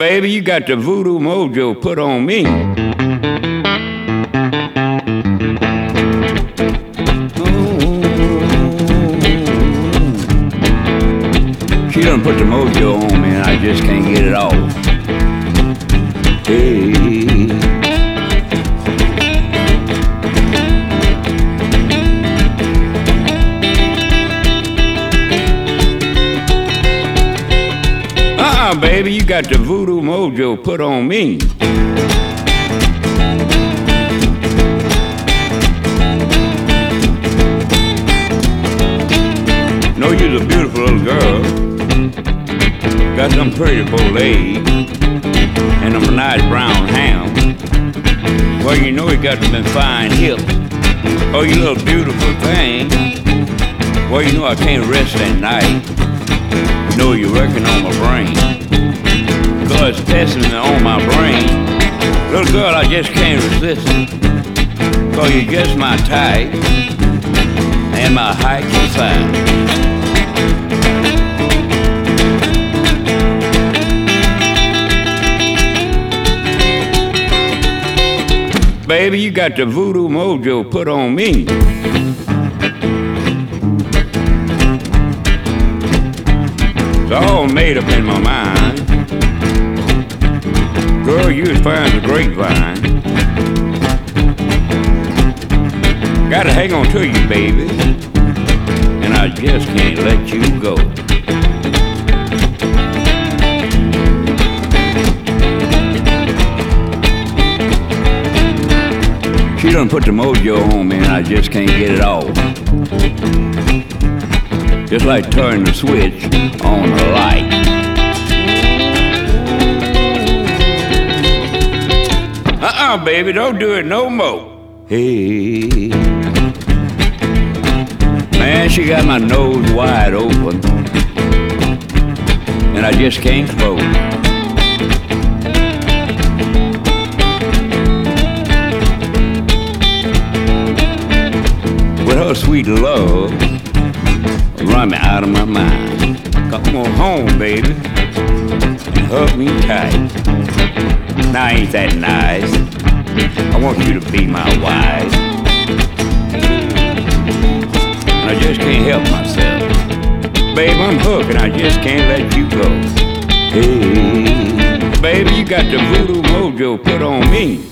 Baby, you got the voodoo mojo put on me. She done put the mojo on me and I just can't get it off. Hey. Baby, you got the voodoo mojo put on me. Know you're a beautiful little girl, got some pretty bow legs and them nice brown ham. Well, you know you got them fine hips. Oh, you little beautiful thing. Well, you know I can't rest at night. You know you're working on my brain. Cause it's testing on my brain. Little girl, I just can't resist it. Cause you're just my type. And my height is fine. Baby, you got the voodoo mojo put on me. It's all made up in my mind. Girl, you as fine as a grapevine. Gotta hang on to you, baby, and I just can't let you go. She done put the mojo on me and I just can't get it off. Just like turning the switch on the light. Baby, don't do it no more. Hey, man, she got my nose wide open and I just can't close. With her sweet love, run me out of my mind. Come on home, baby, and hug me tight. Now ain't that nice? I want you to be my wife. And I just can't help myself. Babe, I'm hooked and I just can't let you go. Hey, baby, you got the voodoo mojo put on me.